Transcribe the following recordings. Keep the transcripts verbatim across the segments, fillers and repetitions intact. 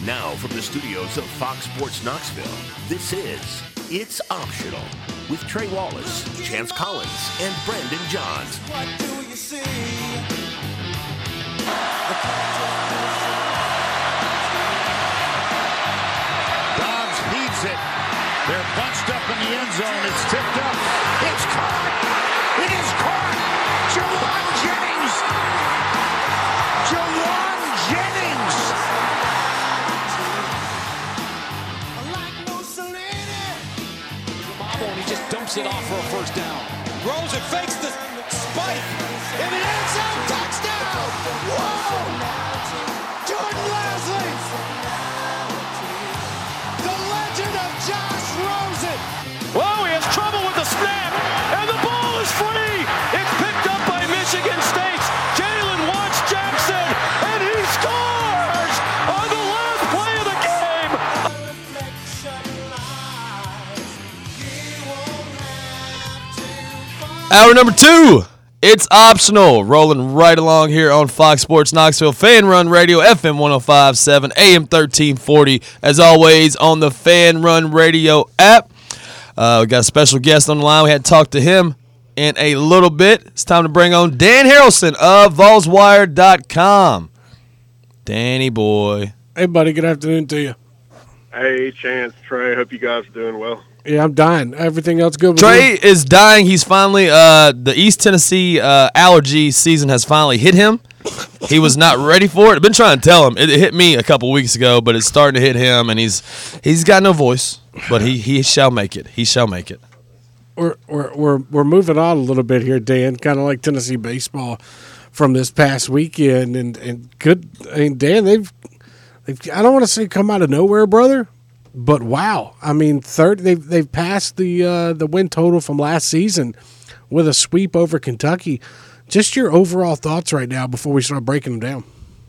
Now from the studios of Fox Sports Knoxville, this is It's Optional with Trey Wallace, Chance Collins, and Brandon Johns. What do you see? Dobbs heaves it. They're bunched up in the end zone. It's tipped up. It's caught. It is caught. Jawan Jennings. Jawan Jennings. Like Mussolini. And he just dumps it off for a first down. Rolls it, fakes the spike. In the end zone, touchdown! Whoa! Jordan Leslie! The legend of Josh Rosen! Whoa, he has trouble with the snap, and the ball is free! It's picked up by Michigan State's Jalen Watts Jackson, and he scores on the last play of the game! Hour number two, it's optional. Rolling right along here on Fox Sports Knoxville, Fan Run Radio, F M one oh five point seven, A M thirteen forty. As always, on the Fan Run Radio app. Uh, we got a special guest on the line. We had to talk to him in a little bit. It's time to bring on Dan Harrelson of Vols Wire dot com. Danny boy. Hey, buddy. Good afternoon to you. Hey, Chance, Trey. Hope you guys are doing well. Yeah, I'm dying. Everything else good with Trey you? is dying. He's finally, uh, the East Tennessee uh, allergy season has finally hit him. He was not ready for it. I've been trying to tell him. It, it hit me a couple weeks ago, but it's starting to hit him, and he's he's got no voice, but he, he shall make it. He shall make it. We're, we're, we're, we're moving on a little bit here, Dan, kind of like Tennessee baseball from this past weekend. And, and good, I mean, Dan, they've, they've, I don't want to say come out of nowhere, brother, but wow. I mean, third, they've, they've passed the, uh, the win total from last season with a sweep over Kentucky. Just your overall thoughts right now before we start breaking them down.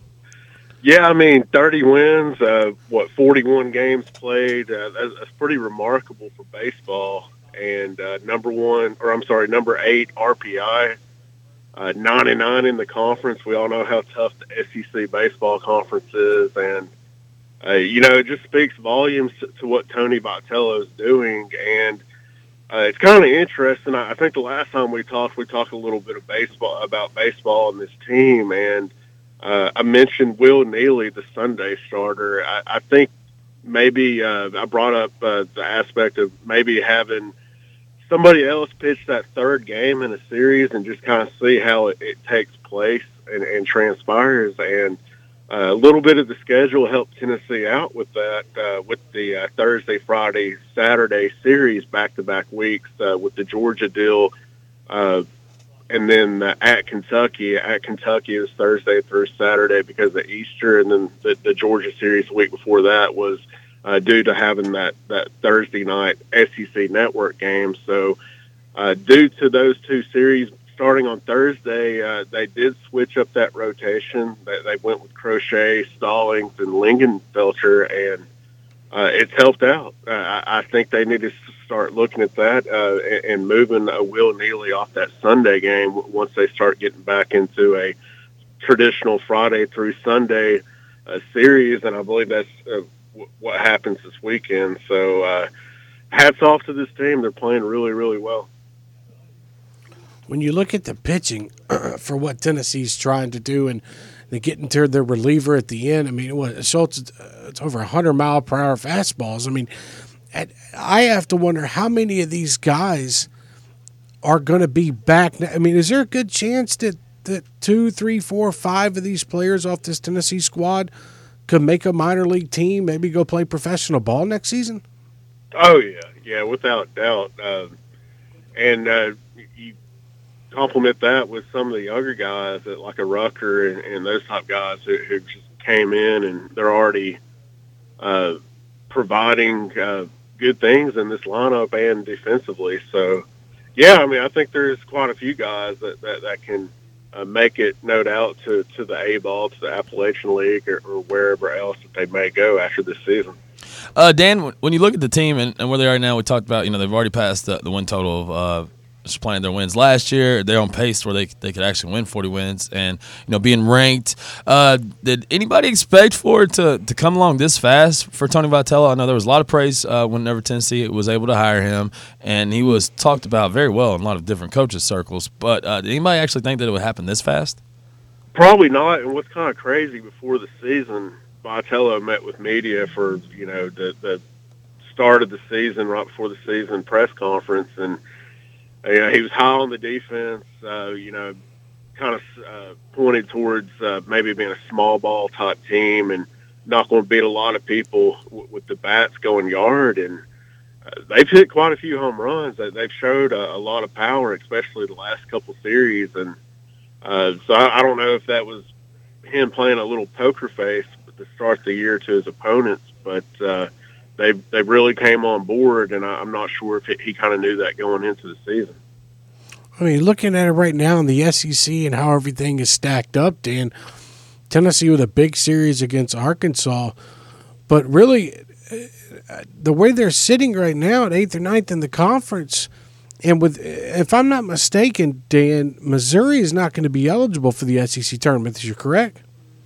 Yeah, I mean, thirty wins, uh, what, forty-one games played. Uh, that's, that's pretty remarkable for baseball. And uh, number one, or I'm sorry, number eight R P I, uh, nine and nine in the conference. We all know how tough the S E C baseball conference is, and uh, you know, it just speaks volumes to, to what Tony Vitello is doing. And uh, it's kind of interesting. I, I think the last time we talked, we talked a little bit of baseball about baseball and this team, and uh, I mentioned Will Neely, the Sunday starter. I, I think maybe uh, I brought up uh, the aspect of maybe having somebody else pitch that third game in a series and just kind of see how it, it takes place and, and transpires. And uh, a little bit of the schedule helped Tennessee out with that, uh, with the uh, Thursday, Friday, Saturday series back-to-back weeks uh, with the Georgia deal. Uh, and then uh, at Kentucky, at Kentucky it was Thursday through Saturday because of Easter. And then the, the Georgia series the week before that was Uh, due to having that, that Thursday night S E C network game. So uh, due to those two series starting on Thursday, uh, they did switch up that rotation. They, they went with Crochet, Stallings, and Lingenfelter, and uh, it's helped out. Uh, I, I think they need to start looking at that uh, and, and moving uh, Will Neely off that Sunday game once they start getting back into a traditional Friday through Sunday uh, series, and I believe that's uh, what happens this weekend. So uh, hats off to this team. They're playing really, really well. When you look at the pitching for what Tennessee's trying to do and they get into their reliever at the end, I mean, what Schultz, uh, it's over one hundred mile per hour fastballs. I mean, at, I have to wonder how many of these guys are going to be back. I mean, is there a good chance that, that two, three, four, five of these players off this Tennessee squad could make a minor league team, maybe go play professional ball next season? Oh, yeah. Yeah, without doubt. Uh, and uh, you complement that with some of the younger guys, that, like a Rucker and, and those type guys who, who just came in and they're already uh, providing uh, good things in this lineup and defensively. So, yeah, I mean, I think there's quite a few guys that, that, that can – Uh, make it, no doubt, to, to the A-ball, to the Appalachian League, or, or wherever else that they may go after this season. Uh, Dan, when you look at the team and, and where they are now, we talked about, you know, they've already passed the, the win total of uh, playing their wins last year. They're on pace where they they could actually win forty wins, and you know being ranked. Uh, did anybody expect for it to to come along this fast for Tony Vitello? I know there was a lot of praise uh, whenever Tennessee was able to hire him, and he was talked about very well in a lot of different coaches circles. But uh, did anybody actually think that it would happen this fast? Probably not. And what's kind of crazy, before the season, Vitello met with media for, you know, the, the start of the season, right before the season press conference. And, you know, he was high on the defense, uh, you know, kind of uh, pointed towards uh, maybe being a small ball type team and not going to beat a lot of people w- with the bats going yard. And uh, they've hit quite a few home runs. They've showed a, a lot of power, especially the last couple series. And uh, so I, I don't know if that was him playing a little poker face to start the year to his opponents, but uh, they they really came on board, and I, I'm not sure if he, he kind of knew that going into the season. I mean, looking at it right now in the S E C and how everything is stacked up, Dan, Tennessee with a big series against Arkansas, but really the way they're sitting right now at eighth or ninth in the conference, and with, if I'm not mistaken, Dan, Missouri is not going to be eligible for the S E C tournament. Is you correct?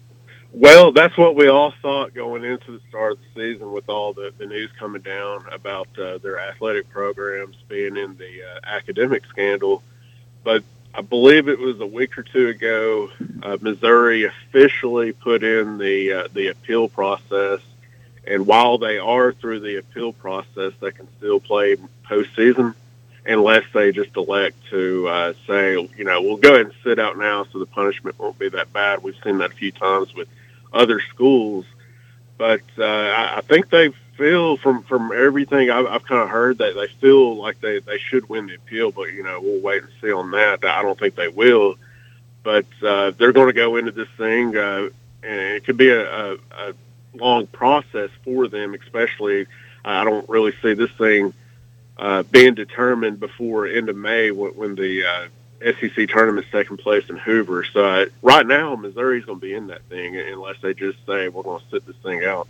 Well, that's what we all thought going into the start of the season, with all the, the news coming down about uh, their athletic programs being in the uh, academic scandal. But I believe it was a week or two ago, uh, Missouri officially put in the uh, the appeal process. And while they are through the appeal process, they can still play postseason unless they just elect to uh, say, you know, we'll go ahead and sit out now so the punishment won't be that bad. We've seen that a few times with other schools. But uh, I, I think they feel, from, from everything I've, I've kind of heard, that they feel like they, they should win the appeal. But, you know, we'll wait and see on that. I don't think they will. But uh, they're going to go into this thing, uh, and it could be a, a, a long process for them, especially. I don't really see this thing uh, being determined before end of May when, when the uh, S E C tournament's taking place in Hoover. So uh, right now, Missouri's going to be in that thing unless they just say we're going to sit this thing out.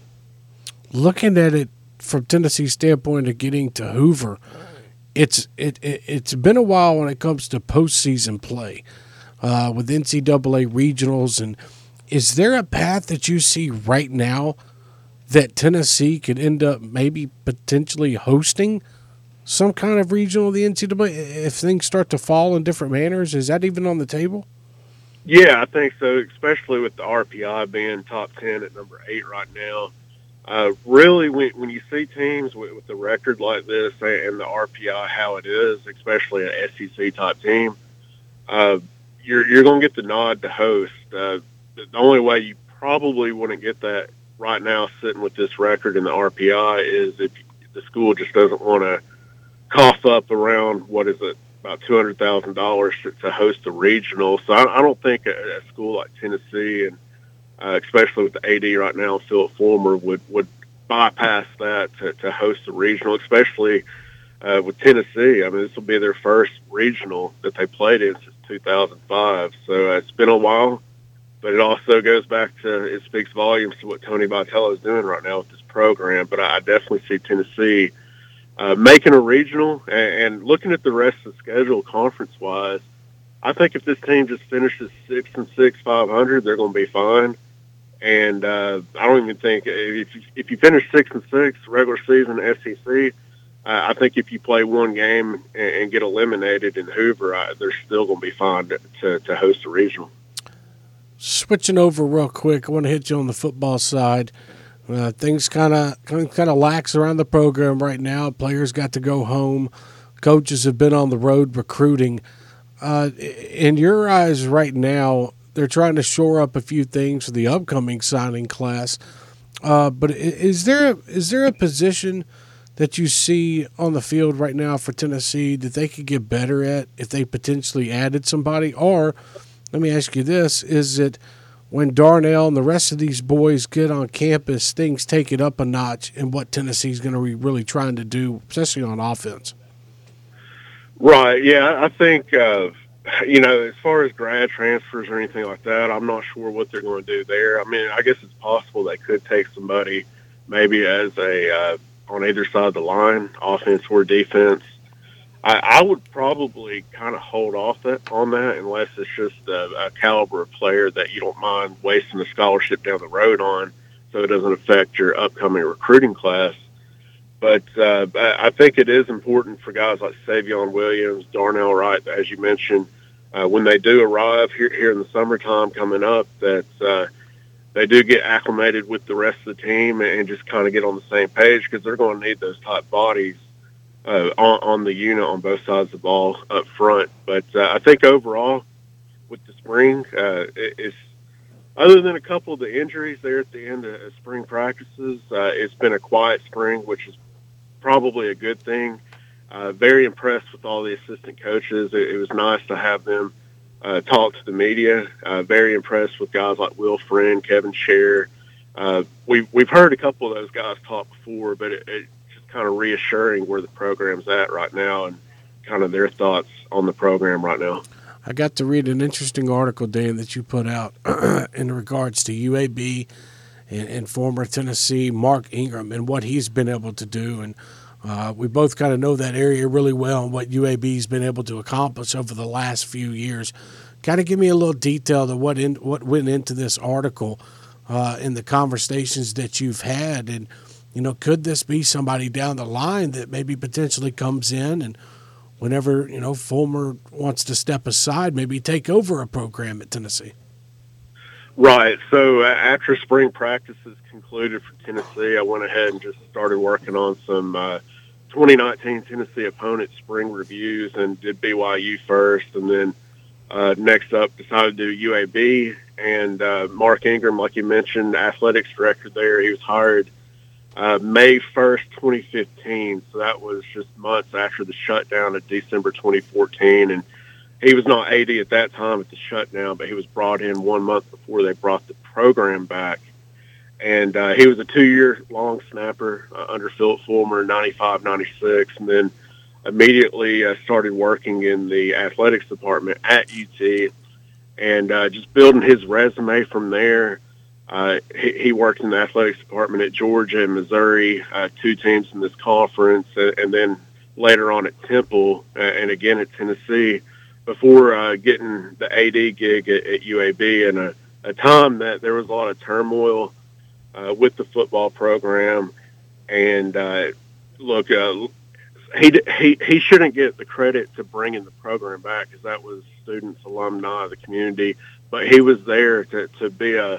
Looking at it from Tennessee's standpoint of getting to Hoover, it's it, it it's been a while when it comes to postseason play uh, with N C double A regionals. And is there a path that you see right now that Tennessee could end up maybe potentially hosting some kind of regional of the N C double A if things start to fall in different manners? Is that even on the table? Yeah, I think so, especially with the R P I being top ten at number eight right now. Uh, really, when, when you see teams with, with a record like this and the R P I how it is, especially an S E C-type team, uh, you're, you're going to get the nod to host. Uh, the only way you probably wouldn't get that right now sitting with this record in the R P I is if the school just doesn't want to cough up around, what is it, about two hundred thousand dollars to, to host a regional. So I, I don't think a, a school like Tennessee, and uh, especially with the A D right now, Philip Fulmer, would, would bypass that to, to host a regional, especially uh, with Tennessee. I mean, this will be their first regional that they played in since two thousand five. So uh, it's been a while, but it also goes back to, it speaks volumes to what Tony Vitello is doing right now with this program. But I definitely see Tennessee Uh, making a regional, and, and looking at the rest of the schedule conference-wise, I think if this team just finishes six and six, five hundred, they're going to be fine. And uh, I don't even think if you, if you finish six and six regular season S E C, uh, I think if you play one game and, and get eliminated in Hoover, I, they're still going to be fine to, to, to host a regional. Switching over real quick, I want to hit you on the football side. Uh, things kind of kind of lax around the program right now. Players got to go home. Coaches have been on the road recruiting. Uh, in your eyes right now, they're trying to shore up a few things for the upcoming signing class. Uh, but is there is there a position that you see on the field right now for Tennessee that they could get better at if they potentially added somebody? Or let me ask you this: is it when Darnell and the rest of these boys get on campus, things take it up a notch in what Tennessee's going to be really trying to do, especially on offense? Right, yeah, I think, uh, you know, as far as grad transfers or anything like that, I'm not sure what they're going to do there. I mean, I guess it's possible they could take somebody maybe as a uh, on either side of the line, offense or defense. I, I would probably kind of hold off that, on that unless it's just a, a caliber of player that you don't mind wasting a scholarship down the road on, so it doesn't affect your upcoming recruiting class. But uh, I think it is important for guys like Savion Williams, Darnell Wright, as you mentioned, uh, when they do arrive here, here in the summertime coming up, that uh, they do get acclimated with the rest of the team and just kind of get on the same page, because they're going to need those top bodies uh, on, on the unit on both sides of the ball up front. But uh, I think overall with the spring, uh, it, it's other than a couple of the injuries there at the end of spring practices, uh, it's been a quiet spring, which is probably a good thing. Uh, very impressed with all the assistant coaches. It, it was nice to have them uh, talk to the media. Uh, very impressed with guys like Will Friend, Kevin Scher. Uh, we've, we've heard a couple of those guys talk before, but it, it's just kind of reassuring where the program's at right now and kind of their thoughts on the program right now. I got to read an interesting article, Dan, that you put out in regards to U A B and, and former Tennessee Mark Ingram and what he's been able to do. And uh, we both kind of know that area really well and what U A B's been able to accomplish over the last few years. Kind of give me a little detail to what in, what went into this article uh, in the conversations that you've had. And, you know, could this be somebody down the line that maybe potentially comes in and whenever, you know, Fulmer wants to step aside, maybe take over a program at Tennessee? Right. So uh, after spring practices concluded for Tennessee, I went ahead and just started working on some uh, twenty nineteen Tennessee opponent spring reviews and did B Y U first. And then uh, next up decided to do U A B. And uh, Mark Ingram, like you mentioned, athletics director there, he was hired Uh, May first, twenty fifteen. So that was just months after the shutdown of December twenty fourteen. And he was not A D at that time at the shutdown, but he was brought in one month before they brought the program back. And uh, he was a two-year long snapper uh, under Philip Fulmer, ninety-five ninety-six, and then immediately uh, started working in the athletics department at U T and uh, just building his resume from there. Uh, he, he worked in the athletics department at Georgia and Missouri, uh, two teams in this conference, and, and then later on at Temple uh, and again at Tennessee before uh, getting the A D gig at, at U A B in a, a time that there was a lot of turmoil uh, with the football program. And uh, look, uh, he, he, he shouldn't get the credit to bringing the program back because that was students, alumni, the community, but he was there to, to be a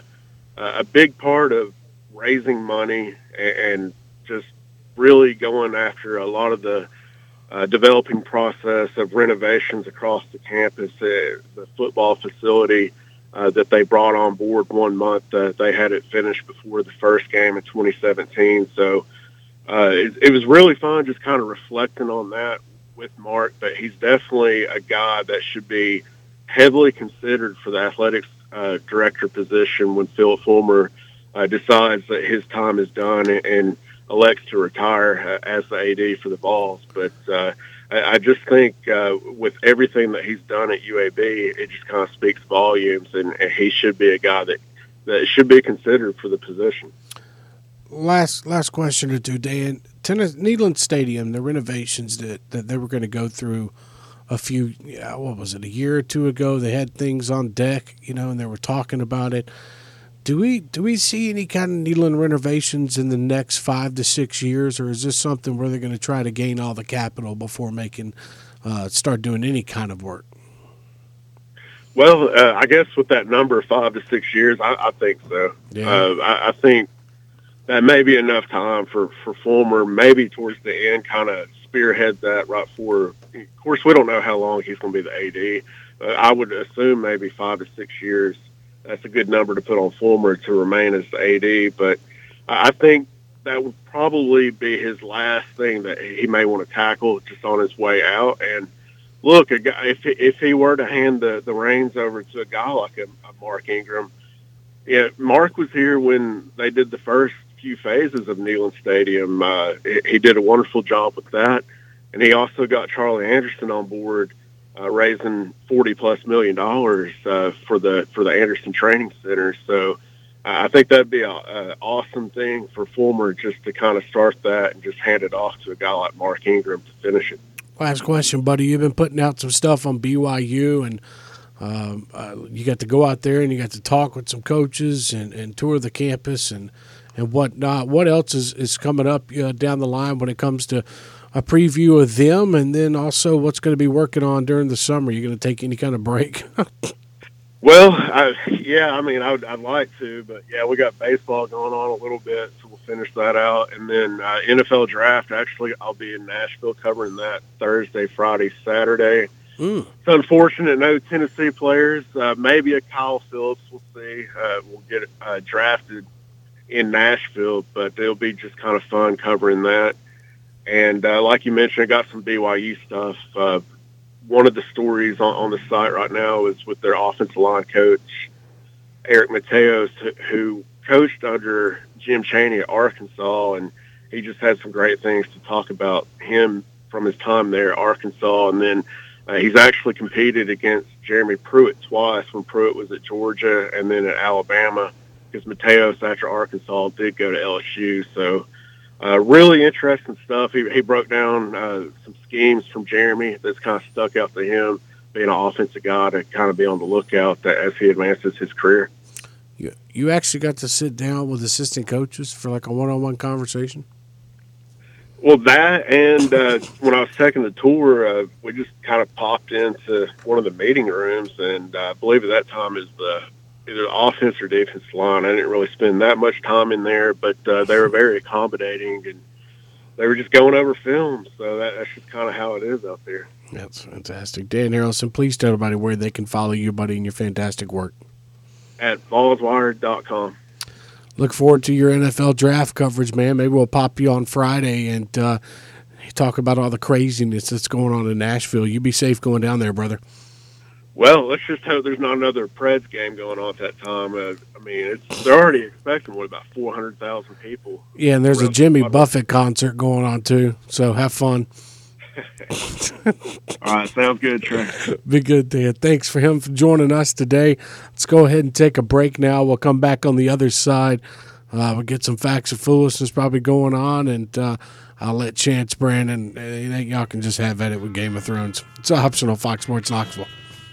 a big part of raising money and just really going after a lot of the uh, developing process of renovations across the campus. Uh, the football facility uh, that they brought on board one month, uh, they had it finished before the first game in twenty seventeen. So uh, it, it was really fun just kind of reflecting on that with Mark, but he's definitely a guy that should be heavily considered for the athletics Uh, director position when Phil Fulmer uh, decides that his time is done and, and elects to retire uh, as the A D for the Vols. But uh, I, I just think uh, with everything that he's done at U A B, it just kind of speaks volumes, and, and he should be a guy that, that should be considered for the position. Last last question or two, Dan. Tennis, Neyland Stadium, the renovations that, that they were going to go through a few, yeah, what was it, a year or two ago, they had things on deck, you know, and they were talking about it. Do we do we see any kind of Neyland renovations in the next five to six years, or is this something where they're going to try to gain all the capital before making, uh, start doing any kind of work? Well, uh, I guess with that number, five to six years, I, I think so. Yeah. Uh, I, I think that may be enough time for, for Fulmer, maybe towards the end, kind of spearhead that right for. Of course, we don't know how long he's going to be the A D. Uh, I would assume maybe five to six years. That's a good number to put on Fulmer to remain as the A D. But I think that would probably be his last thing that he may want to tackle just on his way out. And look, a guy, if if he were to hand the, the reins over to a guy like a, a Mark Ingram, yeah, Mark was here when they did the first few phases of Neyland Stadium. Uh, he did a wonderful job with that. And he also got Charlie Anderson on board, uh, raising forty plus million dollars uh, for the for the Anderson Training Center. So uh, I think that'd be an awesome thing for Fulmer just to kind of start that and just hand it off to a guy like Mark Ingram to finish it. Last question, buddy. You've been putting out some stuff on B Y U, and um, uh, you got to go out there and you got to talk with some coaches and, and tour the campus and, and whatnot. What else is, is coming up uh, down the line when it comes to a preview of them, and then also what's going to be working on during the summer? You're going to take any kind of break? Well, I, yeah, I mean, I would, I'd like to, but yeah, we got baseball going on a little bit, so we'll finish that out. And then uh, N F L draft, actually, I'll be in Nashville covering that Thursday, Friday, Saturday. Mm. It's unfortunate, no Tennessee players. Uh, maybe a Kyle Phillips, we'll see. Uh, we'll get uh, drafted in Nashville, but it'll be just kind of fun covering that. And uh, like you mentioned, I got some B Y U stuff. Uh, one of the stories on, on the site right now is with their offensive line coach, Eric Mateos, who coached under Jim Chaney at Arkansas, and he just had some great things to talk about him from his time there at Arkansas. And then uh, he's actually competed against Jeremy Pruitt twice when Pruitt was at Georgia and then at Alabama, because Mateos, after Arkansas, did go to L S U. So Uh, really interesting stuff. He, he broke down uh, some schemes from Jeremy that's kind of stuck out to him, being an offensive guy, to kind of be on the lookout that as he advances his career. You, you actually got to sit down with assistant coaches for like a one-on-one conversation? Well, that and uh, when I was taking the tour, uh, we just kind of popped into one of the meeting rooms, and uh, I believe at that time is the either offense or defense line. I didn't really spend that much time in there, but uh, they were very accommodating, and they were just going over film. So that, that's just kind of how it is out there. That's fantastic. Dan Harrelson, please tell everybody where they can follow you, buddy, and your fantastic work. At vols wire dot com. Look forward to your N F L draft coverage, man. Maybe we'll pop you on Friday and uh, talk about all the craziness that's going on in Nashville. You be safe going down there, brother. Well, let's just hope there's not another Preds game going on at that time. Uh, I mean, it's, they're already expecting, what, about four hundred thousand people. Yeah, and there's a Jimmy Buffett concert going on, too, so have fun. All right, sounds good, Trey. Be good, Dan. Thanks for him for joining us today. Let's go ahead and take a break now. We'll come back on the other side. Uh, we'll get some facts of foolishness probably going on, and uh, I'll let Chance, Brandon, uh, y'all can just have at it with Game of Thrones. It's optional. Fox Sports Knoxville.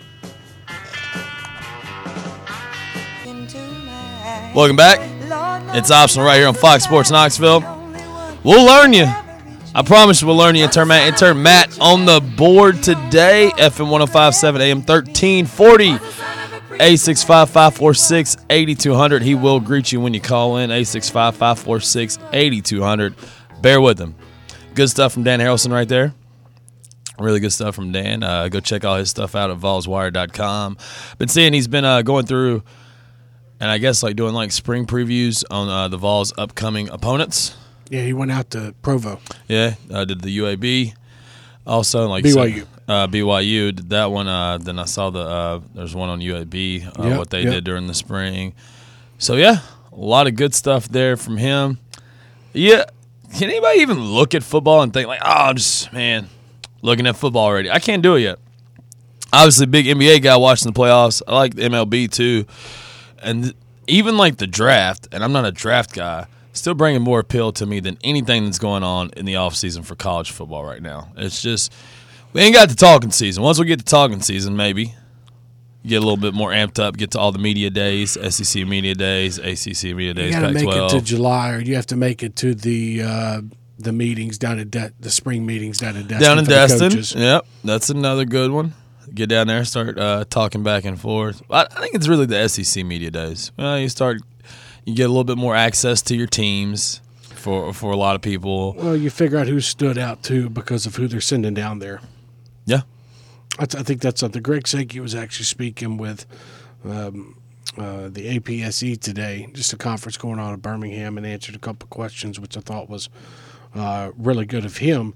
Welcome back. It's optional right here on Fox Sports Knoxville. We'll learn you. I promise we'll learn you. Intern Matt, intern Matt on the board today. F M one oh five point seven, A M thirteen forty. eight six five, five four six, eight two zero zero. He will greet you when you call in. eight six five, five four six, eight two zero zero. Bear with him. Good stuff from Dan Harrelson right there. Really good stuff from Dan. Uh, go check all his stuff out at vols wire dot com. Been seeing he's been uh, going through, and I guess like doing like spring previews on uh, the Vols' upcoming opponents. Yeah, he went out to Provo. Yeah, uh, did the U A B. Also, like B Y U. So, uh, B Y U did that one. Uh, then I saw the uh, there's one on U A B. Uh, Yep, what they yep. did during the spring. So yeah, a lot of good stuff there from him. Yeah, can anybody even look at football and think like, oh, I'm just man, looking at football already? I can't do it yet. Obviously, big N B A guy watching the playoffs. I like the M L B too, and even like the draft. And I'm not a draft guy. Still bringing more appeal to me than anything that's going on in the offseason for college football right now. It's just, we ain't got the talking season. Once we get to talking season, maybe, get a little bit more amped up, get to all the media days, S E C media days, A C C media days, You got to Pac make twelve. it to July, or you have to make it to the uh, the meetings down at De- the spring meetings down in Destin. Down in for the Destin. coaches. Yep, that's another good one. Get down there, start uh, talking back and forth. I, I think it's really the S E C media days. Well, you start, you get a little bit more access to your teams for for a lot of people. Well, you figure out who stood out too because of who they're sending down there. Yeah. I, I think that's something. Greg Sankey was actually speaking with um, uh, the A P S E today, just a conference going on in Birmingham, and answered a couple of questions, which I thought was uh, really good of him.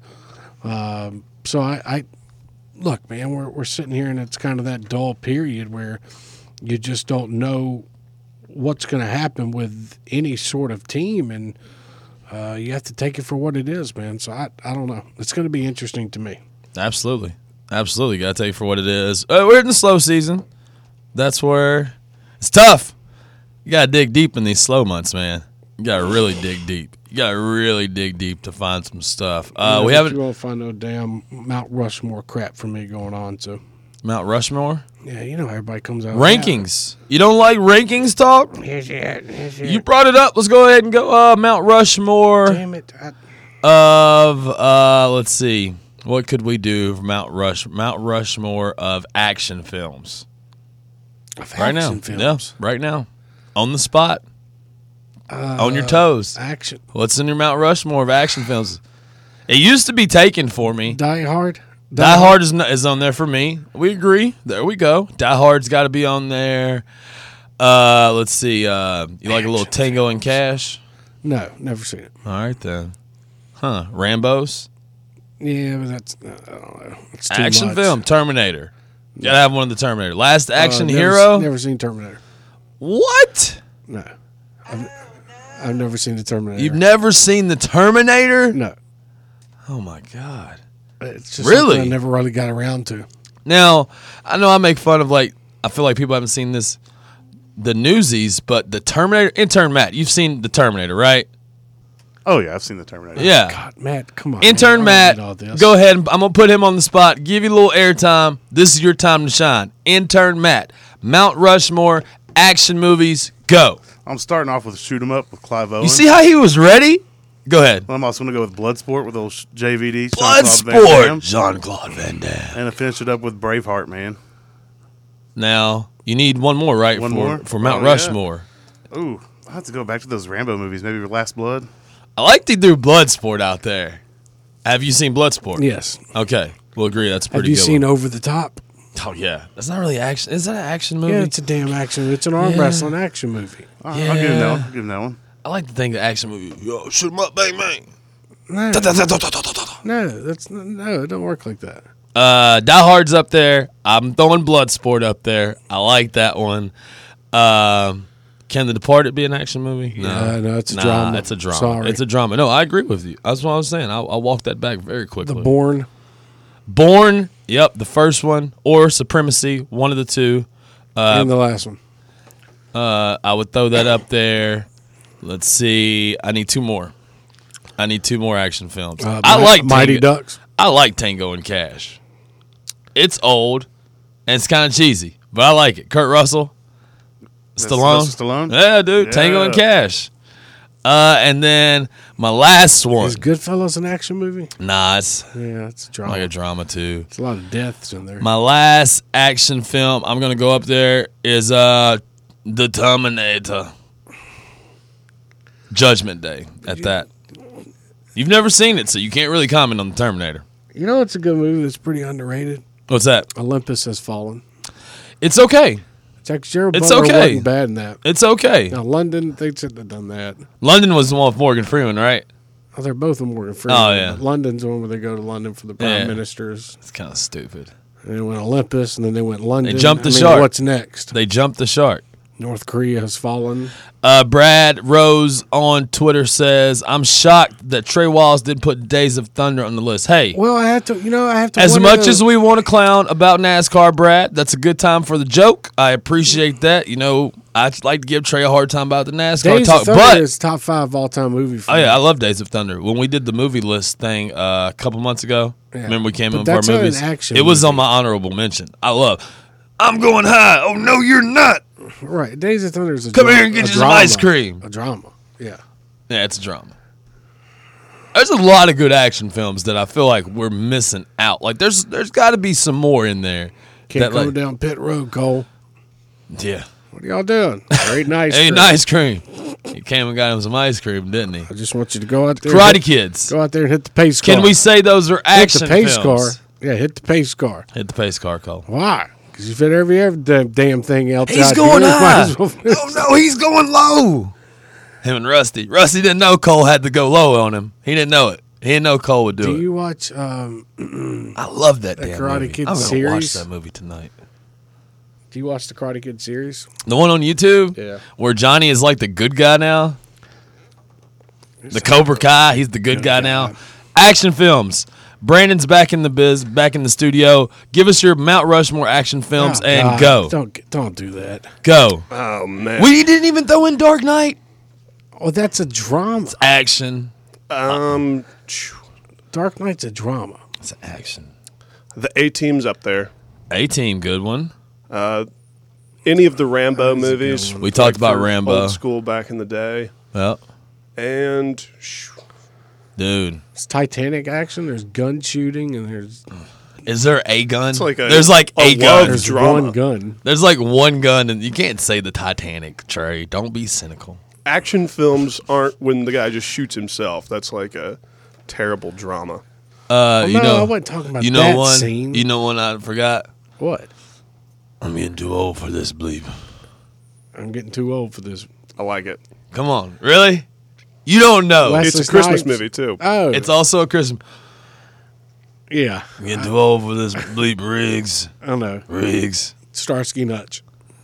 Um, so I, I look, man, we're we're sitting here, and it's kind of that dull period where you just don't know what's going to happen with any sort of team, and uh, you have to take it for what it is, man. So I, I don't know. It's going to be interesting to me. Absolutely. Absolutely. Got to take it for what it is. Uh, we're in the slow season. That's where it's tough. You got to dig deep in these slow months, man. You got to really dig deep. You gotta really dig deep to find some stuff. Uh, Yeah, we but haven't You won't find no damn Mount Rushmore crap from me going on. So Mount Rushmore yeah, you know everybody comes out with rankings. You don't like rankings talk? that. Here's it. Here's it. You brought it up. Let's go ahead and go. Uh, Mount Rushmore Damn it! I, of uh, let's see, what could we do for Mount Rush Mount Rushmore of action films of right now? action films. Yeah, right now, on the spot, Uh, on your toes. Action. What's in your Mount Rushmore of action films? It used to be taken for me. Die Hard. Die Hard is not, is on there for me. We agree. There we go. Die Hard's got to be on there. Uh, let's see. Uh, you like a little Tango and Cash? No, never seen it. All right then. Huh? Rambo's Yeah, but that's I don't know. It's too action much. film. Terminator. You gotta have one of the Terminator. Last Action Uh, never, Hero. Never seen Terminator. What? No, I've, I've never seen the Terminator. You've never seen the Terminator? No, Oh my god. it's just Really? something I never really got around to. Now, I know I make fun of like I feel like people haven't seen this the Newsies, but the Terminator intern Matt, you've seen the Terminator, right? Oh yeah, I've seen the Terminator. Yeah. God, Matt, come on. Intern man. I Matt, don't need all this. go ahead. I'm gonna put him on the spot. Give you a little airtime. This is your time to shine. Intern Matt, Mount Rushmore action movies. Go. I'm starting off with Shoot 'Em Up with Clive Owen. You see how he was ready? Go ahead. I'm also going to go with Bloodsport with old J V D. Jean-Claude Van Bloodsport. Damme. Jean Claude Van Damme. And I finish it up with Braveheart, man. Now you need one more, right? One for, more? for Mount Oh, yeah. Rushmore. Ooh, I have to go back to those Rambo movies. Maybe Last Blood. I like they threw Bloodsport out there. Have you seen Bloodsport? Yes. Okay, we'll agree. That's a Have pretty you good seen one. Over the Top? Oh yeah, that's not really action. Is that an action movie? Yeah, it's a damn action. It's an arm Yeah. wrestling action movie. Uh, I'll give him that Yeah. one. I'll give him that one. I like to think the action movie. Yo, shoot 'em up, bang bang. No, Da, da, da, da, da, da, da, da. no, that's no, it don't work like that. Uh, Die Hard's up there. I'm throwing Bloodsport up there. I like that one. Um, can The Departed be an action movie? Yeah, no, it's a nah, drama. It's a drama. Sorry. It's a drama. No, I agree with you. That's what I was saying. I'll, I'll walk that back very quickly. The Bourne. Born. Yep, the first one or Supremacy, one of the two. Uh, and the last one. uh, I would throw that up there. Let's see. I need two more. I need two more action films. Uh, I Mi- like Mighty Tango. Ducks. I like Tango and Cash. It's old and it's kind of cheesy, but I like it. Kurt Russell, That's Stallone. Sylvester Stallone? Yeah, dude. Tango and Yeah. Cash. Uh, and then my last one. Is Goodfellas an action movie? Nah, it's Yeah, it's a drama. like a drama too. It's a lot of deaths in there. My last action film I'm gonna go up there is uh The Terminator. Judgment Day at that. You've never seen it, so you can't really comment on the Terminator. You know, it's a good movie that's pretty underrated. What's that? Olympus Has Fallen. It's okay. Jack Gerald It's Butler okay. wasn't bad in that. It's okay. Now, London, they shouldn't have done that. London was the one with Morgan Freeman, right? Oh, they're both in Morgan Freeman. Oh, yeah. but London's the one where they go to London for the prime Yeah. ministers. It's kind of stupid. And they went Olympus, and then they went London. They jumped the I mean, shark. What's next? They jumped the shark. North Korea has fallen. Uh, Brad Rose on Twitter says, I'm shocked that Trey Wallace didn't put Days of Thunder on the list. Hey, Well, I have to, you know, I have to. as wonder much though- as we want to clown about NASCAR, Brad, that's a good time for the joke. I appreciate that. You know, I like to give Trey a hard time about the NASCAR Days talk, of Thunder but is top five all time movie. For oh yeah, me. I love Days of Thunder. When we did the movie list thing uh, a couple months ago, Yeah. remember we came But in for our that's not an movies. action It was movie. on my honorable mention. I love. I'm going high. Oh no, you're not. Right. Days of Thunder is a Come dra- here and get a you some drama. ice cream. A drama. Yeah. Yeah, it's a drama. There's a lot of good action films that I feel like we're missing out. Like there's there's got to be some more in there. Can't that, go like, down pit road, Cole. Yeah. What are y'all doing? Great nice. Hey, ice cream. He came and got him some ice cream, didn't he? I just want you to go out there. Karate and hit, Kids. Go out there and hit the pace car. Can we say those are hit action the pace films? car? Yeah, hit the pace car. Hit the pace car, Cole. Why? Because you fit every, every damn, damn thing else He's out going here. Might high. as well- Oh no, he's going low. Him and Rusty. Rusty didn't know Cole had to go low on him. He didn't know it. He didn't know Cole would do, Do it. you watch? Um, I love that the damn Karate movie. Kid I'm gonna series? watch that movie tonight. do you watch the Karate Kid series? The one on YouTube, Yeah. where Johnny is like the good guy now. The Cobra Kai, he's the good, Good guy, guy. now. Action films. Brandon's back in the biz, back in the studio. Give us your Mount Rushmore action films Oh, and God, go. Don't don't do that. Go. Oh man. We didn't even throw in Dark Knight. Oh, that's a drama. It's action. Um, Dark Knight's a drama. It's action. the A-Team's up there. A-Team, good one. Uh, any of the Rambo movies. We talked about from Rambo. Old school back in the day. Yep. And dude, it's Titanic action. There's gun shooting, and there's. Is there a gun? It's like a- There's like a a, gun. love There's drama. one gun. There's like one gun, and you can't say the Titanic, Trey. Don't be cynical. action films aren't when the guy just shoots himself. That's like a terrible drama. Uh, Well, you no, know, I wasn't talking about you know that one. scene. You know one I forgot. What? I'm getting too old for this bleep. I'm getting too old for this. I like it. Come on, really? You don't know. Wesley It's a Christmas Snipes? movie too. Oh, It's also a Christmas. yeah. I'm getting too old for this bleep, Riggs. I don't know. Riggs. Starsky Nutch.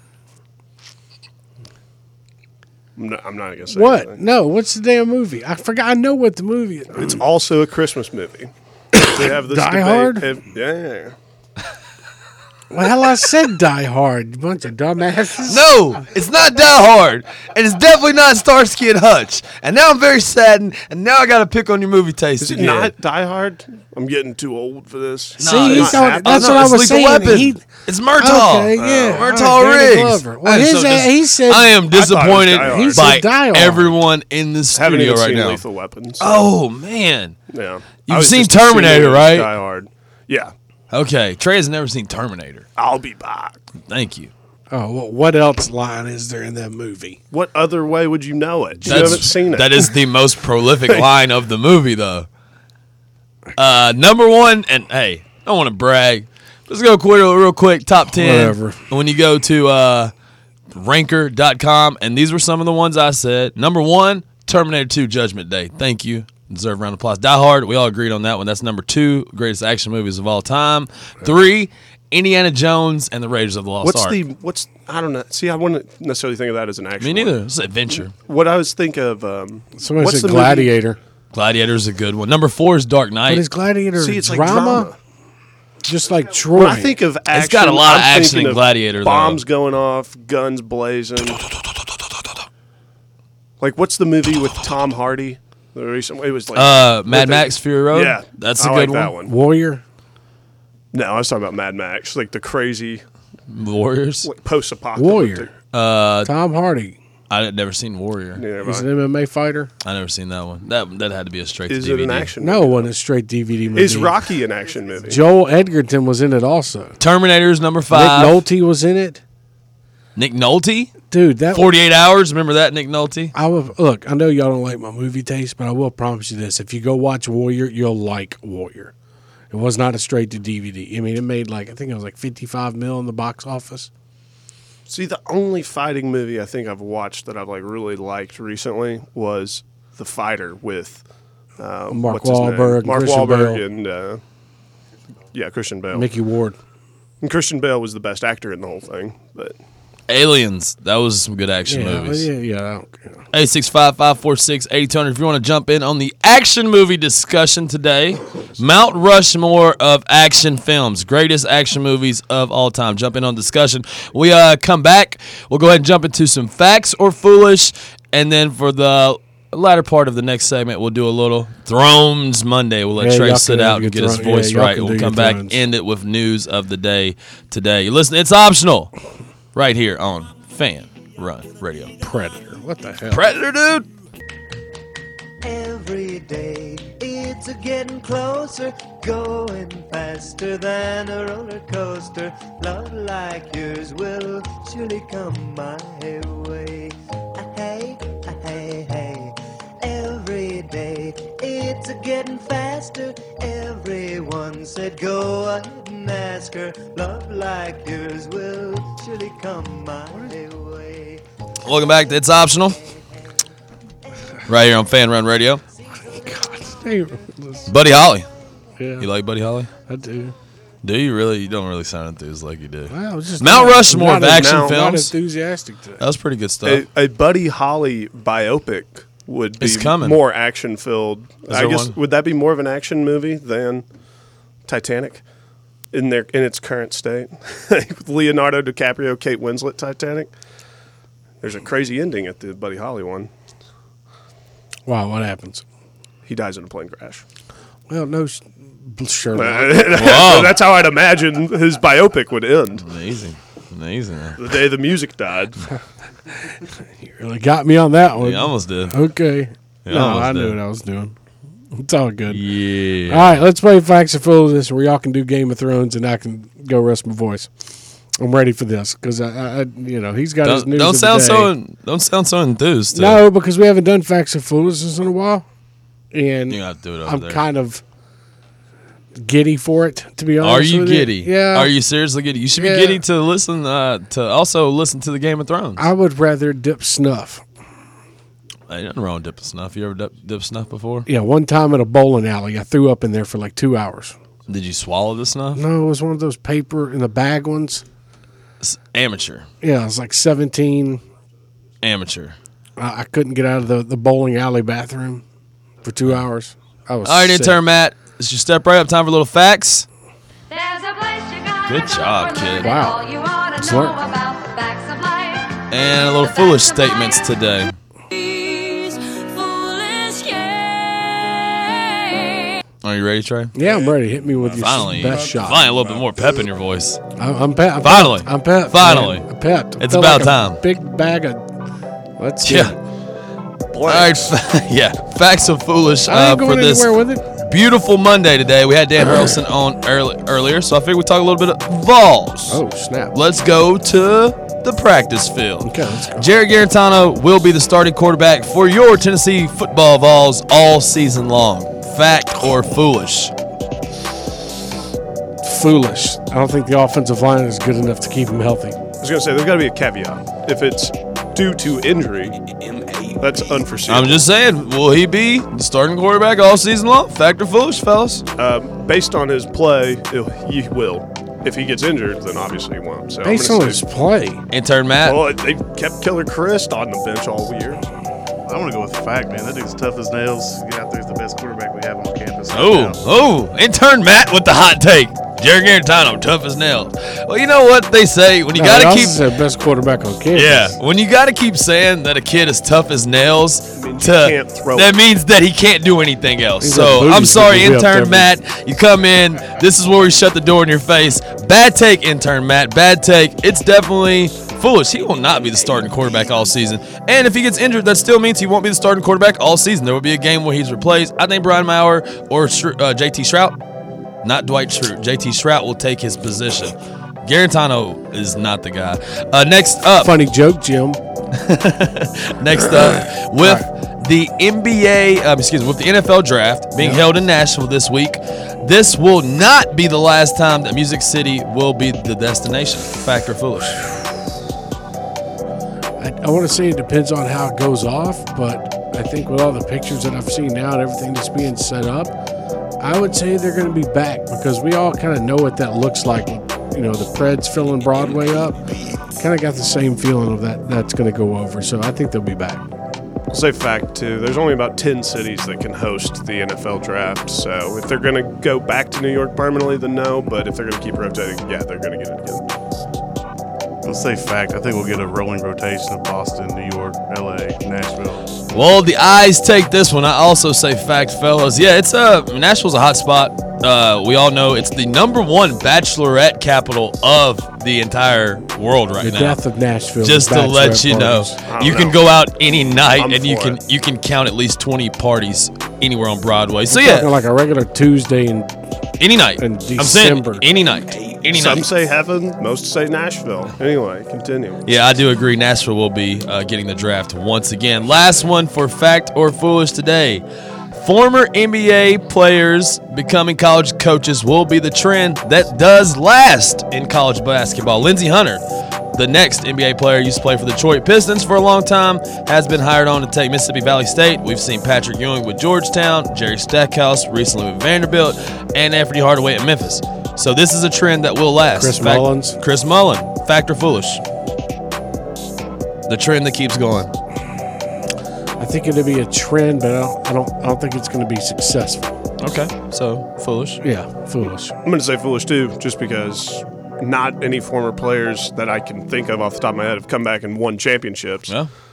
I'm not, I'm not gonna say What? anything. No. What's the damn movie? I forgot. I know what the movie is. It's also a Christmas movie. They have this Die debate Hard? if- yeah. Well, hell, I said Die Hard. You bunch of dumbasses. No, it's not Die Hard, and it's definitely not Starsky and Hutch. And now I'm very saddened, and now I got to pick on your movie taste Is it again. not Die Hard? I'm getting too old for this. No, See, he it's thought- not- that's oh, no, what I it's was Lethal saying. Weapon. He- It's Murtaugh. Okay, yeah. Uh, All Murtaugh right, Danny Riggs. Glover. Well, I'm his- dis- he said- I am I thought it was disappointed Die Hard. He by said Die Hard. everyone in the Haven't studio even right seen now. Lethal Weapon. so- Oh man, yeah. You've I was seen just assuming Terminator, it was right? Die Hard. Yeah. okay. Trey has never seen Terminator. I'll be back. Thank you. Oh, well, what else line is there in that movie? What other way would you know it? You That's- haven't seen it. That is the most prolific line of the movie, though. Uh, number one, and hey, I don't want to brag. Let's go quick, real quick. Top ten. Whatever. When you go to uh, ranker dot com, and these were some of the ones I said. Number one, Terminator two Judgment Day. Thank you. Deserve a round of applause. Die Hard, we all agreed on that one. That's number two, greatest action movies of all time. Three, Indiana Jones and the Raiders of the Lost What's Ark. the what's I don't know. See, I wouldn't necessarily think of that as an action. Me neither. one. It's an adventure. What I was thinking of. Um, Somebody what's said the movie- Gladiator. Gladiator's a good one. Number four is Dark Knight. But is Gladiator See, it's like drama? drama. Just like Troy. When I think of action, got a lot of I'm action thinking in of Gladiator, though. Bombs going off, guns blazing. Like, what's the movie with Tom Hardy? The recent, it was like Uh, Mad with Max the- Fury Road? Yeah, That's a I good like that one. one. Warrior. No, I was talking about Mad Max, like the crazy Warriors. like, post-apocalyptic. Warrior. Uh, Tom Hardy. I had never seen Warrior. Yeah, He's but an M M A fighter. I never seen that one. That that had to be a straight is to D V it D. an action? No movie? one is straight D V D movie. Is Rocky an action movie? Joel Edgerton was in it also. Terminator's number Nick five. Nolte was in it. Nick Nolte. Dude, that Forty-eight Hours. Remember that, Nick Nolte? I will look. I know y'all don't like my movie taste, but I will promise you this: if you go watch Warrior, you'll like Warrior. It was not a straight to D V D. I mean, it made like I think it was like fifty-five mil in the box office. See, the only fighting movie I think I've watched that I've like really liked recently was The Fighter with uh, Mark what's his name? Wahlberg, Mark Christian Wahlberg, Bale. and uh, yeah, Christian Bale. Mickey Ward. And Christian Bale was the best actor in the whole thing, but Aliens. That was some good action Yeah, movies. yeah, yeah. I don't, you know. eight six five, five four six, eight two hundred. If you want to jump in on the action movie discussion today, Mount Rushmore of action films, greatest action movies of all time. Jump in on discussion. We uh, come back. We'll go ahead and jump into some facts or foolish, and then for the latter part of the next segment, we'll do a little Thrones Monday. We'll let Yeah, Trey y'all sit can have out your and get his thro- voice yeah, y'all right. can We'll do come your back, Thrones. end it with news of the day today. You listen, it's optional right here on Fan Run Radio. Predator. What the hell? Predator, dude. Every day it's a getting closer, going faster than a roller coaster. Love like yours will surely come my way. Ah, Hey, ah, hey, hey. Every day it's a getting faster. Everyone said go ahead and ask her. Love like yours will surely come my way. Welcome back to It's Optional. Right here on Fan Run Radio. Hey, listen, Buddy Holly. yeah, You like Buddy Holly? I do. Do you really? You don't really sound enthused like you do. Well, I was just Mount not- Rushmore not of action Mount- Not films. enthusiastic today. That was pretty good stuff. a, a Buddy Holly biopic would be It's coming. more action filled. I there guess one? would that be more of an action movie than Titanic in their in its current state? With Leonardo DiCaprio, Kate Winslet, Titanic. There's a crazy ending at the Buddy Holly one. Wow, what happens? He dies in a plane crash. Well, no, sh- sure. Wow. That's how I'd imagine his biopic would end. Amazing. Amazing. The day the music died. You really got me on that one. You almost did. Okay. You no, almost I knew did. what I was doing. It's all good. Yeah. All right, let's play Facts or Foolishness where y'all can do Game of Thrones and I can go rest my voice. I'm ready for this because I, I, you know, he's got his Don't, news. don't of the sound day. so don't sound so enthused. to- No, because we haven't done Facts or Foolishness in a while, and You gotta do it over I'm there. kind of giddy for it. To be honest, Are you with giddy? Yeah. Are you seriously giddy? You should Yeah. be giddy to listen uh, to also listen to the Game of Thrones. I would rather dip snuff. Ain't nothing wrong with dipping snuff. You ever dip, dip snuff before? Yeah, one time at a bowling alley, I threw up in there for like two hours. Did you swallow the snuff? No, it was one of those paper in the bag ones. It's amateur. Yeah, I was like seventeen. Amateur. I, I couldn't get out of the, the bowling alley bathroom for two hours. I was All right, sick. intern Matt. Let's just step right up. Time for a little facts. There's a place you gotta Good job, go kid. Wow. all you ought to It's know learned. about the facts of life. And a little foolish statements today. These foolish games. Are you ready, Trey? Yeah, I'm ready. Hit me with your Finally, best shot. finally, a little bit more pep in your voice. I'm, I'm pet. I'm Finally. Pet. I'm pet. Finally. Man. I'm pet. I It's feel about like a time. Big bag of. Let's Yeah. get it. All right, yeah. Facts of foolish I uh, ain't for going this anywhere with it. beautiful Monday today. We had Dan Hurlson on early, earlier, so I figured we'd talk a little bit of Vols. Oh snap! Let's go to the practice field. Okay, let's go. Jared Garantano will be the starting quarterback for your Tennessee football Vols all season long. Fact or foolish? Foolish. I don't think the offensive line is good enough to keep him healthy. I was going to say, there's got to be a caveat. If it's due to injury, that's unforeseen. I'm just saying, will he be the starting quarterback all season long? Fact or foolish, fellas? Uh, based on his play, he'll- he will. If he gets injured, then obviously he won't. So I'm Based gonna on say- his play, Intern Matt. Well, they kept Killer Chris on the bench all year. I'm going to go with the fact, man. That dude's tough as nails. Get out there, he's the best quarterback we have on campus. right Oh, now. oh, intern Matt with the hot take. Jared Garantano, tough as nails. Well, you know what they say when you no, got to Ross keep. is the best quarterback on campus. Yeah, when you got to keep saying that a kid is tough as nails, means to, he can't throw that it. means that he can't do anything else. He's a so booty I'm sorry, stick, he'll be up intern there. Matt. You come in. This is where we shut the door in your face. Bad take, intern Matt. Bad take. It's definitely foolish. He will not be the starting quarterback all season. And if he gets injured, that still means he won't be the starting quarterback all season. There will be a game where he's replaced. I think Brian Maurer or Sh- uh, J T Shrout. Not Dwight Schrute. J T Shrout will take his position. Garantano is not the guy. Uh, next up, Funny joke, Jim. next up, with the N B A, um, excuse me, with the N F L draft being held in Nashville this week, this will not be the last time that Music City will be the destination. Fact or foolish? I, I want to say it depends on how it goes off, but I think with all the pictures that I've seen now and everything that's being set up, I would say they're going to be back because we all kind of know what that looks like. You know, the Preds filling Broadway up, kind of got the same feeling of that. That's going to go over, so I think they'll be back. I'll say fact, too. There's only about ten cities that can host the N F L draft. So if they're going to go back to New York permanently, then no. But if they're going to keep rotating, yeah, they're going to get it again. Let's say fact. I think we'll get a rolling rotation of Boston, New York, L A, Nashville. Well, the eyes take this one. I also say fact, fellas. Yeah, it's a Nashville's a hot spot. Uh, we all know it's the number one bachelorette capital of the entire world right The now. death of Nashville. Just the to let bachelorette you know, parties. don't you can know. go out any night I'm and you for can it. you can count at least twenty parties anywhere on Broadway. So Talking yeah, like a regular Tuesday and any night. in I'm saying December. any night, any Some night. say heaven, most say Nashville. Anyway, continue. Yeah, I do agree. Nashville will be uh, getting the draft once again. Last one for fact or foolish today. Former N B A players becoming college coaches will be the trend that does last in college basketball. Lindsey Hunter, the next N B A player, used to play for the Detroit Pistons for a long time, has been hired on to take Mississippi Valley State. We've seen Patrick Ewing with Georgetown, Jerry Stackhouse recently with Vanderbilt, and Anthony Hardaway at Memphis. So this is a trend that will last. Chris Fact- Mullins. Chris Mullen. Fact or foolish? The trend that keeps going. I think it'll be a trend, but I don't, I don't, I don't think it's going to be successful. Okay, so foolish. Yeah, foolish. I'm going to say foolish, too, just because not any former players that I can think of off the top of my head have come back and won championships. Yeah.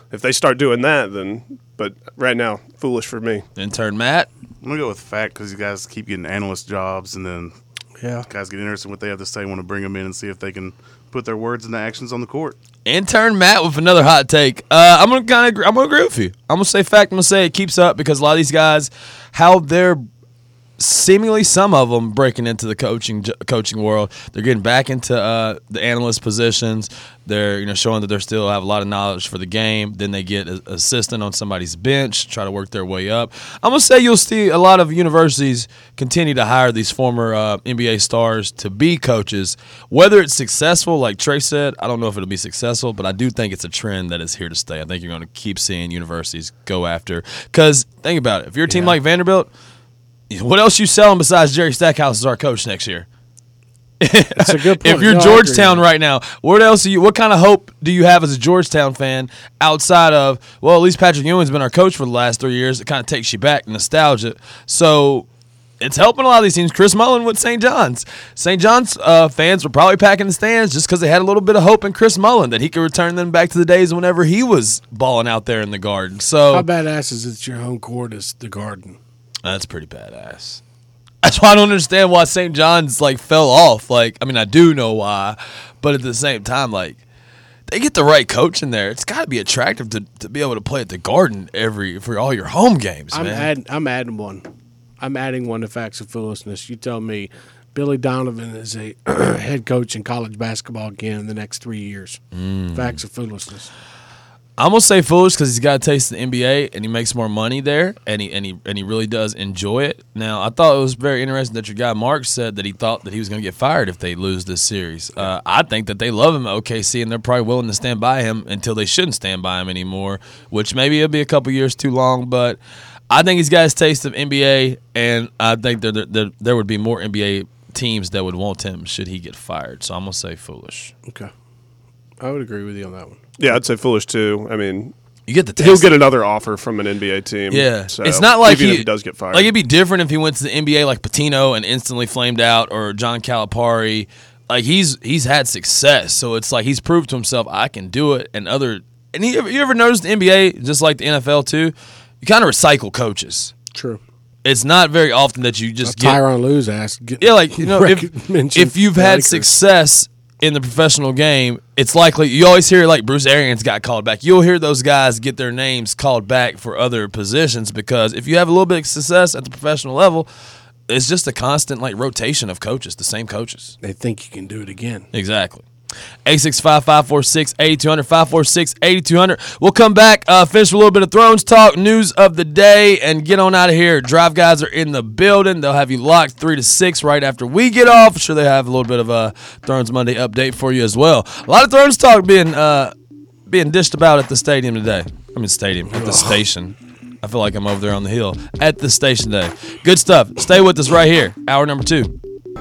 if they start doing that, then – but right now, foolish for me. Intern Matt? I'm going to go with fact because you guys keep getting analyst jobs, and then yeah. guys get interested in what they have to say, want to bring them in and see if they can put their words into actions on the court. Intern Matt with another hot take. Uh, I'm gonna kind of I'm gonna agree with you. I'm gonna say fact. I'm gonna say it keeps up because a lot of these guys, how they're seemingly some of them breaking into the coaching coaching world. They're getting back into uh, the analyst positions. They're you know showing that they still have a lot of knowledge for the game. Then they get an assistant on somebody's bench, try to work their way up. I'm gonna say you'll see a lot of universities continue to hire these former uh, N B A stars to be coaches. Whether it's successful, like Trey said, I don't know if it'll be successful, but I do think it's a trend that is here to stay. I think you're going to keep seeing universities go after. Because think about it, if you're a team Yeah. like Vanderbilt. What else you selling besides Jerry Stackhouse as our coach next year? That's a good point. If you're No, I Georgetown agree. right now, what else? Are you, what kind of hope do you have as a Georgetown fan outside of? Well, at least Patrick Ewing's been our coach for the last three years. It kind of takes you back, nostalgia. So it's helping a lot of these teams. Chris Mullen with Saint John's. Saint John's uh, fans were probably packing the stands just because they had a little bit of hope in Chris Mullen that he could return them back to the days whenever he was balling out there in the Garden. So How badass is it your home court is the Garden? That's pretty badass. That's why I don't understand why Saint John's like fell off. Like, I mean, I do know why, but at the same time, like, they get the right coach in there. It's got to be attractive to, to be able to play at the Garden every for all your home games, I'm man. adding. I'm adding one. I'm adding one to facts of foolishness. You tell me, Billy Donovan is a head coach in college basketball again in the next three years. Mm. Facts of foolishness. I'm gonna say foolish because he's got a taste of the N B A and he makes more money there, and he and he and he really does enjoy it. Now, I thought it was very interesting that your guy Mark said that he thought that he was gonna get fired if they lose this series. Uh, I think that they love him at O K C and they're probably willing to stand by him until they shouldn't stand by him anymore, which maybe it'll be a couple years too long. But I think he's got his taste of N B A, and I think there there, there would be more N B A teams that would want him should he get fired. So I'm gonna say foolish. Okay, I would agree with you on that one. Yeah, I'd say foolish too. I mean, You get the taste. he'll get another offer from an N B A team. Yeah, so it's not like even he, if he does get fired. Like it'd be different if he went to the N B A like Patino and instantly flamed out, or John Calipari. Like he's he's had success, so it's like he's proved to himself I can do it. And other and you ever, you ever noticed the N B A just like the N F L too? You kind of recycle coaches. True. It's not very often that you just get Tyronn Lue's ass. Get yeah, like you know if mentioned if you've the had Lakers. success in the professional game, it's likely you always hear like Bruce Arians got called back. You'll hear those guys get their names called back for other positions because if you have a little bit of success at the professional level, it's just a constant like rotation of coaches, the same coaches. They think you can do it again. Exactly. eight six five, five four six, eight two zero zero, five four six, eight two zero zero. We'll come back, uh, finish with a little bit of Thrones talk, news of the day, and get on out of here. Drive guys are in the building. They'll have you locked three to six right after we get off. I'm sure they have a little bit of a Thrones Monday update for you as well. A lot of Thrones talk being uh, being dished about at the stadium today. I mean, stadium, at the station. I feel like I'm over there on the hill. At the station today. Good stuff. Stay with us right here. Hour number two.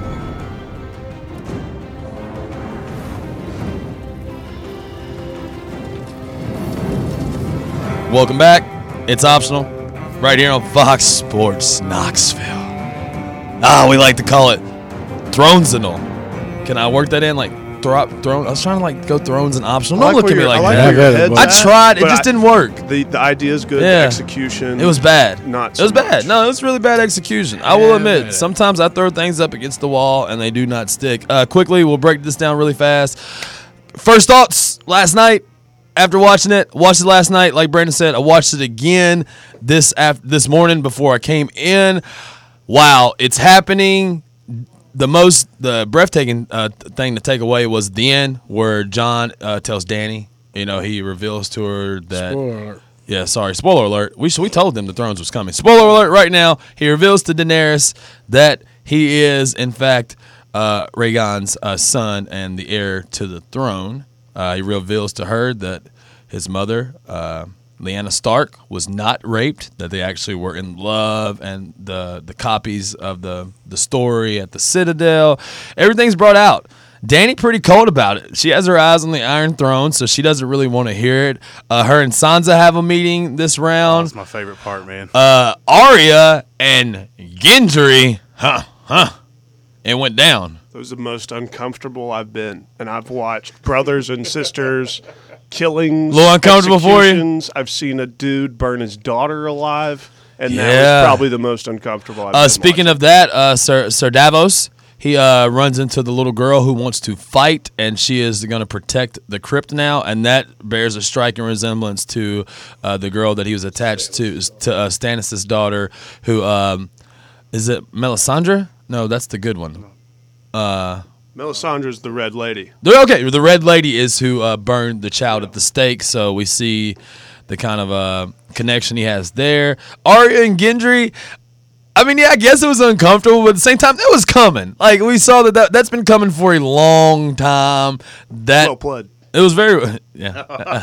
Welcome back. It's optional. Right here on Fox Sports Knoxville. Ah, we like to call it Thronesinal. Can I work that in? Like, thro- throne? I was trying to like go Thrones and optional. I Don't like look where at me your- like I like that. where your head's I at, tried. It but just I- didn't work. The the idea is good. Yeah. The execution. It was bad. Not It was so bad. much. No, it was really bad execution. I will admit, sometimes I throw things up against the wall and they do not stick. Uh, quickly, we'll break this down really fast. First thoughts last night. After watching it, watched it last night. Like Brandon said, I watched it again this af- this morning before I came in. Wow, it's happening. The most, the breathtaking uh, thing to take away was the end where John uh, tells Danny, you know, he reveals to her that. Spoiler alert. Yeah, sorry, spoiler alert. We we told them the Thrones was coming. Spoiler alert right now. He reveals to Daenerys that he is, in fact, uh, Rhaegon's uh, son and the heir to the throne. Uh, he reveals to her that his mother, uh, Lyanna Stark, was not raped, that they actually were in love, and the the copies of the, the story at the Citadel, everything's brought out. Dany pretty cold about it. She has her eyes on the Iron Throne, so she doesn't really want to hear it. Uh, her and Sansa have a meeting this round. That's my favorite part, man. Uh, Arya and Gendry, huh, huh, it went down. It was the most uncomfortable I've been, and I've watched brothers and sisters killings, A little uncomfortable for you? executions. I've seen a dude burn his daughter alive, and Yeah. that was probably the most uncomfortable I've Uh, been speaking watching. of that, uh, Sir, Sir Davos, he uh, runs into the little girl who wants to fight, and she is going to protect the crypt now, and that bears a striking resemblance to uh, the girl that he was attached to, to uh, Stannis' daughter, who, um, is it Melisandre? No, that's the good one. Uh, Melisandre's the Red Lady. the- okay, the Red Lady is who uh, burned the child at the stake, so we see the kind of uh, connection he has there. Arya and Gendry, I mean, yeah, I guess it was uncomfortable, but at the same time, it was coming. Like, we saw that, that that's been coming for a long time. That Well played. It was very, yeah.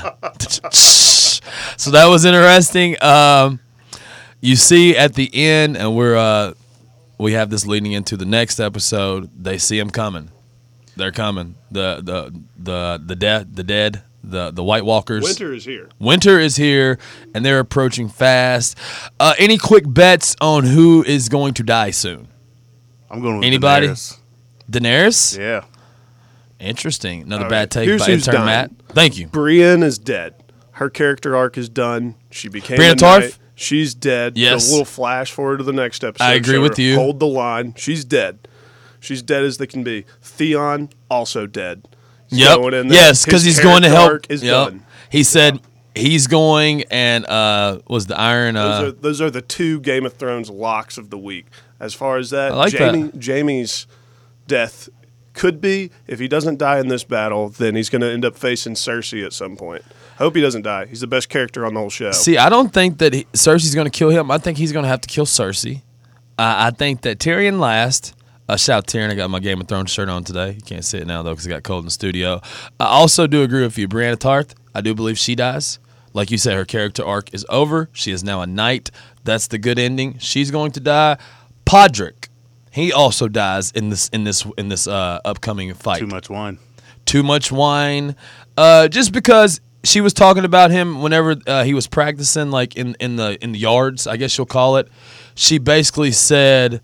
So that was interesting. Um, you see at the end, and we're uh, we have this leading into the next episode. They see him coming. They're coming. The the the the dead the dead the the White Walkers. Winter is here. Winter is here, and they're approaching fast. Uh, any quick bets on who is going to die soon? I'm going with Anybody? Daenerys. Daenerys? Yeah. Interesting. Another All bad right, take here's by who's intern dying. Matt. Thank you. Brienne is dead. Her character arc is done. She became Brienne a Tarth? knight. She's dead. Yes. A little flash forward to the next episode. I agree Show with her you. Hold the line. She's dead. She's dead as they can be. Theon also dead. He's Yep. going in there. Yes, because His he's going to character help. arc Is Yep. done. He said he's going, and uh, was the Iron. Uh, Those are, those are the two Game of Thrones locks of the week. As far as that, I like Jamie, that. Jamie's death could be, if he doesn't die in this battle, then he's going to end up facing Cersei at some point. Hope he doesn't die. He's the best character on the whole show. See, I don't think that he, Cersei's going to kill him. I think he's going to have to kill Cersei. Uh, I think that Tyrion last. Uh, shout out Tyrion. I got my Game of Thrones shirt on today. You can't see it now, though, because it got cold in the studio. I also do agree with you. Brienne Tarth, I do believe she dies. Like you said, her character arc is over. She is now a knight. That's the good ending. She's going to die. Podrick, he also dies in this in this in this uh, upcoming fight. Too much wine. Too much wine. Uh, just because she was talking about him whenever uh, he was practicing, like in, in the in the yards, I guess you'll call it. She basically said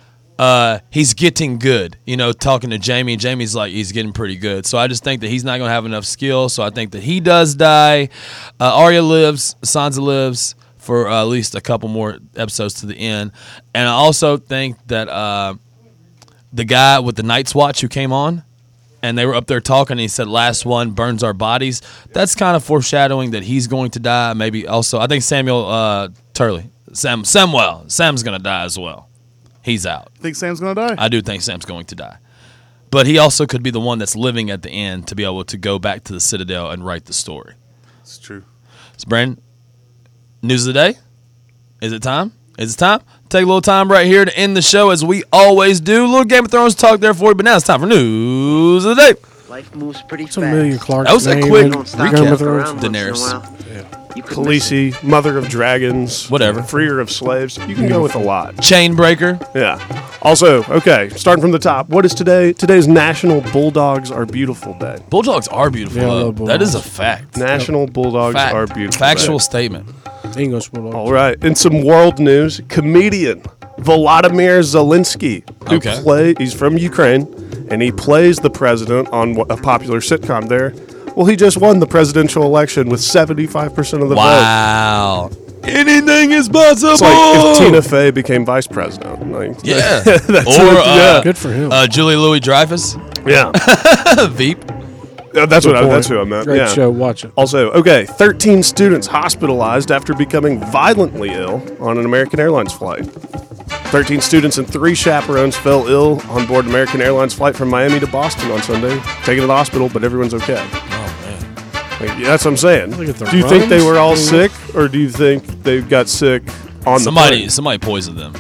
uh, he's getting good. You know, talking to Jamie, and Jamie's like he's getting pretty good. So I just think that he's not going to have enough skill. So I think that he does die. Uh, Arya lives. Sansa lives for uh, at least a couple more episodes to the end. And I also think that uh, the guy with the Night's Watch who came on, and they were up there talking, and he said, last one burns our bodies. That's kind of foreshadowing that he's going to die. Maybe also, I think Samuel uh, Turley, Sam, Samwell, Sam's going to die as well. He's out. Think Sam's gonna die? I do think Sam's going to die. But he also could be the one that's living at the end to be able to go back to the Citadel and write the story. It's true. So, Brandon, news of the day? Is it time? Is it time? Take a little time right here to end the show as we always do. A little Game of Thrones talk there for you, but now it's time for news of the day. Life moves pretty It's Amelia fast. Clark's That was a name quick in recap. Game of Thrones. Around once in a Daenerys. while. You could miss it. Khaleesi, mother of dragons, Whatever. freer of slaves. You can go with a lot. Chainbreaker. Yeah. Also, okay, starting from the top. What is today? Today's National Bulldogs Are Beautiful Day. Bulldogs are beautiful. Yeah, I though. love That is a bulldogs. fact. National Bulldogs Fact. Are Beautiful. Factual Day. statement. English Bulldog. All right. In some world news, comedian Volodymyr Zelensky, who Okay. play, he's from Ukraine, and he plays the president on a popular sitcom there. Well, he just won the presidential election with seventy-five percent of the vote. Wow. Anything is possible. It's like if Tina Fey became vice president. Like, Yeah. that's Or, what- uh, yeah. Good for him. Uh, Julie Louis Dreyfus. yeah. Veep. Yeah, that's what I, Good that's point. who I meant. Great yeah. show. Watch it. Also, okay, thirteen students hospitalized after becoming violently ill on an American Airlines flight. thirteen students and three chaperones fell ill on board American Airlines flight from Miami to Boston on Sunday. Taken to the hospital, but everyone's okay. Oh, man. Like, yeah, that's what I'm saying. Look at the Do you think they runs. were all sick, or do you think they got sick on Somebody, the plane? somebody poisoned them.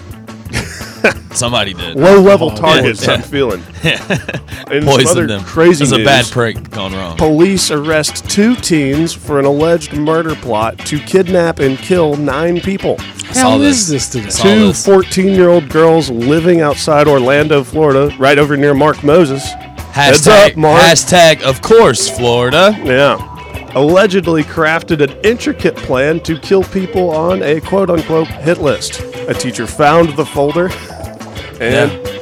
Somebody did. Low-level Oh, targets, yeah. I'm feeling. And some Poisoned other them. crazy There's a news. bad prank gone wrong. Police arrest two teens for an alleged murder plot to kidnap and kill nine people. Saw How this. is this today? Saw Two this. fourteen-year-old girls living outside Orlando, Florida, right over near Mark Moses. Heads Hashtag, up, Mark. hashtag, of course, Florida. Yeah. Allegedly crafted an intricate plan to kill people on a quote-unquote hit list. A teacher found the folder and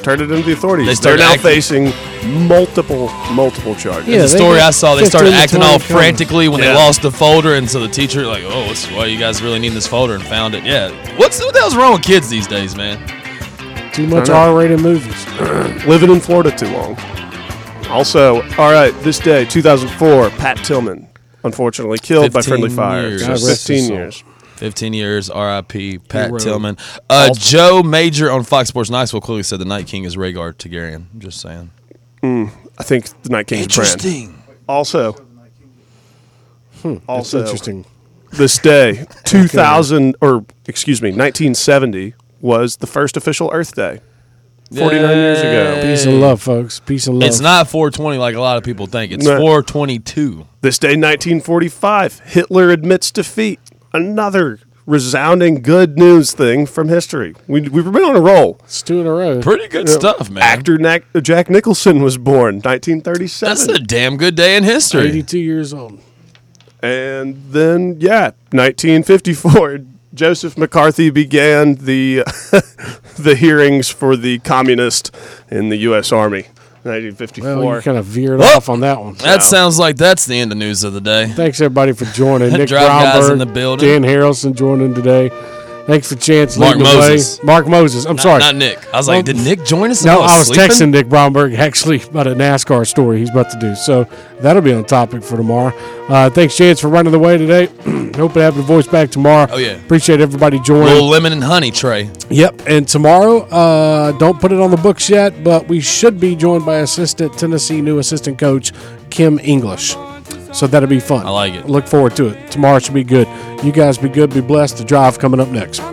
turned it into the authorities. They They started are now acting- facing multiple, multiple charges. Yeah, the they story got I saw, they started fifteen to acting twenty all coming. frantically when Yeah. they lost the folder, and so the teacher like, oh, what's, why you guys really need this folder, and found it. Yeah, what's what the hell's wrong with kids these days, man? Too much I know. R-rated movies. Living in Florida too long. Also, all right, this day, two thousand four, Pat Tillman, unfortunately killed by friendly fifteen fire. years. So God rest his fifteen soul. years. fifteen years, R I P Pat Hero. Tillman. Uh, Joe Major on Fox Sports Knoxville clearly said the Night King is Rhaegar Targaryen. I'm just saying. I think the Night King's brand. Interesting. Also, That's also interesting. this day, two thousand, or excuse me, nineteen seventy was the first official Earth Day. forty-nine years ago. Peace and love, folks. Peace and love. It's not four twenty like a lot of people think. It's No. four twenty-two. This day, nineteen forty-five, Hitler admits defeat. Another resounding good news thing from history. We, we've been on a roll. It's two in a row. Pretty good stuff, man. Actor Nac- Jack Nicholson was born, nineteen thirty-seven. That's a damn good day in history. eighty-two years old. And then, yeah, nineteen fifty-four, Joseph McCarthy began the the hearings for the communist in the U S Army. nineteen fifty-four. Well, you kind of veered Well, off on that one. That No. sounds like that's the end of news of the day. Thanks, everybody, for joining. Nick Drive guys in Brownberg, the building. Dan Harrelson joining today. Thanks for Chance Mark leading the way. Moses. Mark Moses. I'm Not, sorry. not Nick. I was like, Well, did Nick join us? No, while I was sleeping? texting Nick Brownberg actually about a NASCAR story he's about to do. So that'll be on topic for tomorrow. Uh, thanks, Chance, for running the way today. Hope to have your voice back tomorrow. Oh, yeah. Appreciate everybody joining. Little lemon and honey, Trey. Yep. And tomorrow, uh, don't put it on the books yet, but we should be joined by assistant Tennessee new assistant coach Kim English. So that'll be fun. I like it. Look forward to it. Tomorrow should be good. You guys be good, be blessed. The drive coming up next.